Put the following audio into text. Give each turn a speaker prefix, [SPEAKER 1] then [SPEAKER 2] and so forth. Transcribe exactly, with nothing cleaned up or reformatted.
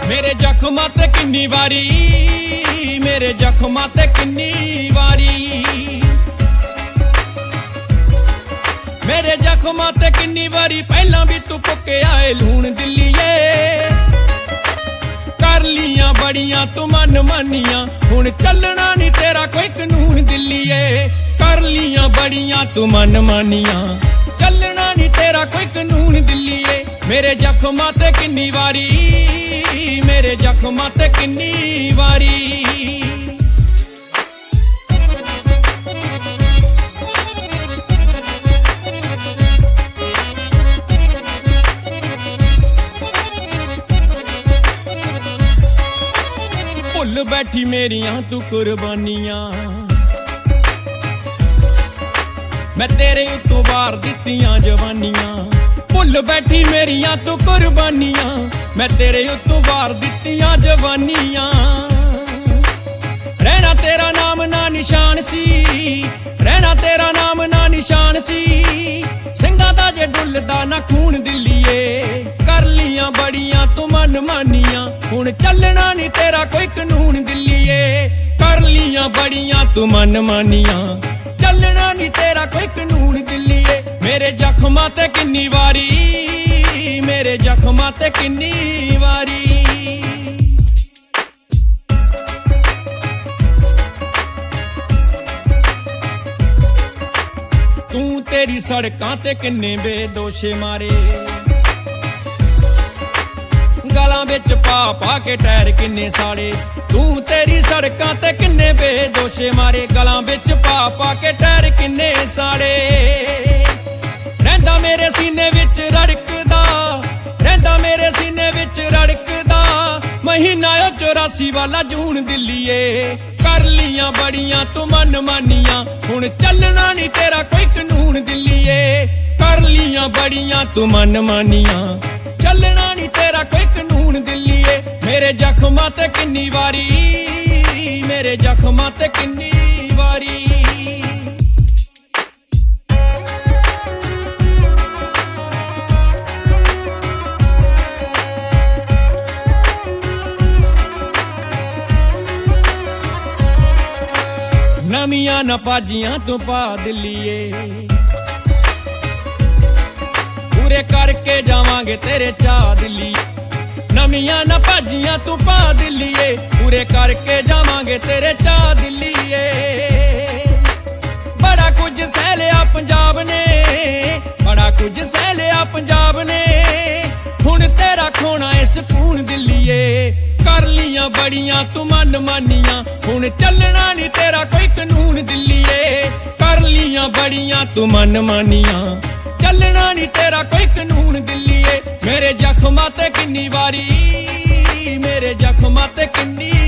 [SPEAKER 1] मेरे जख्मां ते किन्नी वारी मेरे जख्मां ते किन्नी वारी मेरे जख्मां ते किन्नी वारी पहला भी तू पुके आए लूण दिल्लीए कर लियां बड़ियां तू मन मानियां हुण चलना नहीं तेरा कोई कानून दिल्लीए कर लियां बड़ियां तू मन मानियां चलना नहीं तेरा कोई कानून दिल्लीए मेरे जख्मां ते किन्नी वारी मेरे जख्मां ते किन्नी वारी भुल बैठी मेरियां तू कुर्बानियां मैं तेरे उत्तों वार दित्तियां जवानियां भुल बैठी मेरियां तू कुर्बानियां मैं तेरे उत्तों वार दित्तियां जवानियां रहना तेरा नाम ना निशान सी रहना तेरा नाम ना निशान सी ਸਿੰਘਾਂ ਦਾ जे डुलदा ना खून दिल्लीए कर लियां बड़ियां तू मन मानियां हुण चलना नहीं तेरा कोई कानून दिल्लीए कर लियां बड़ियां तू मन मानियां चलना नहीं तेरा कोई कानून दिल्लीए मेरे जख्मां ते किन्नी वारी मेरे जख्मां ते किन्नी वारी तू तेरी सड़कां ते किन्ने बेदोशे मारे गलां विच पा पा के टायर किन्ने साड़े तू तेरी सड़कां ते किन्ने बेदोशे मारे गलां विच पा पा के टायर किन्ने साड़े रहिंदा मेरे सीने विच रड़कदा रहिंदा मेरे सीने विच रड़कदा महीना ओ चौरासी वाला जून दिल्लीए कर लियां बड़ियां तू मन मानियां हुण चलना नहीं तेरा कोई कानून दिल्लीए कर लियां बड़ियां तू मन मानियां चलना नहीं तेरा कोई कानून दिल्लीए मेरे जख्मां ते किन्नी वारी मेरे जख्मां ते किन्नी वारी नमियां न पाजियां तू पा दिल्लीए पूरे करके जावांगे तेरे चाह दिल्ली नमियां न पाजियां तू पा दिल्लीए पूरे करके जावांगे तेरे चाह दिल्लीए बड़ा कुछ सह लिया पंजाब ने बड़ा कुछ सह लिया पंजाब ने हुण तेरा खोना है सुकून दिल्लीए कर लियां बड़ियां तू मन मानियां हुण चलना नहीं तेरा कोई कानून दिल्लीए कर लियां बड़ियां तू मन मानियां चलना नहीं तेरा कोई कानून दिल्लीए मेरे जख्मां ते किन्नी वारी मेरे जख्मां ते किन्नी